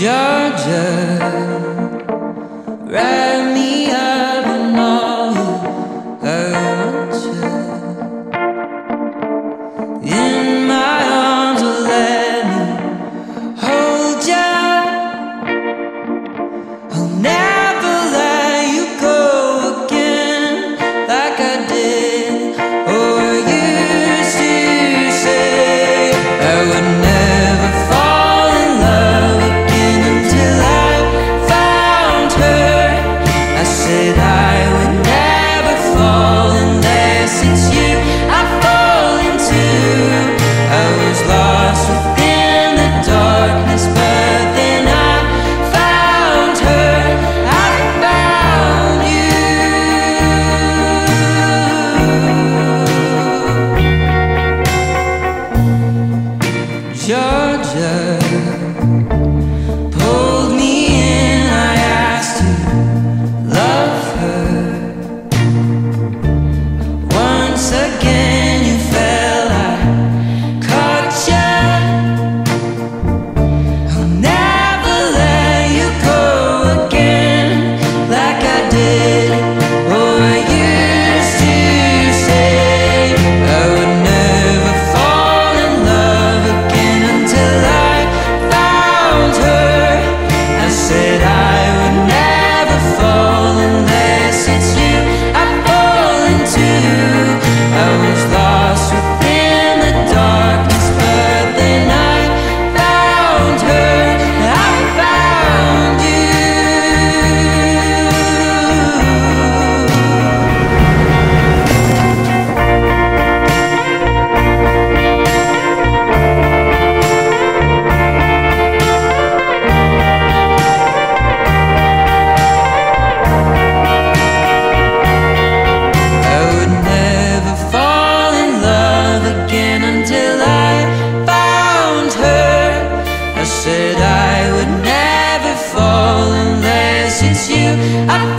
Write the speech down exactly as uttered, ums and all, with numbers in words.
Georgia, wrap me up in all I want you. In my arms, will let me hold you. I'll never let you go again like I did. Oh, I used to say I would never fall in love again until I found her. I said I would never fall unless it's you I fall into. I was lost within the darkness, but then I found her. I found you, Georgia. Pulled me in, I asked to love her. Once again you fell, I caught you. I'll never let you go again like I did. Oh, I used to say I would never fall in love again until I found her. I said I would never fall unless it's you I fall into. I was lost within the darkness, but then I found her. I found you. I would never fall in love again until I found her. I said I would never fall unless it's you I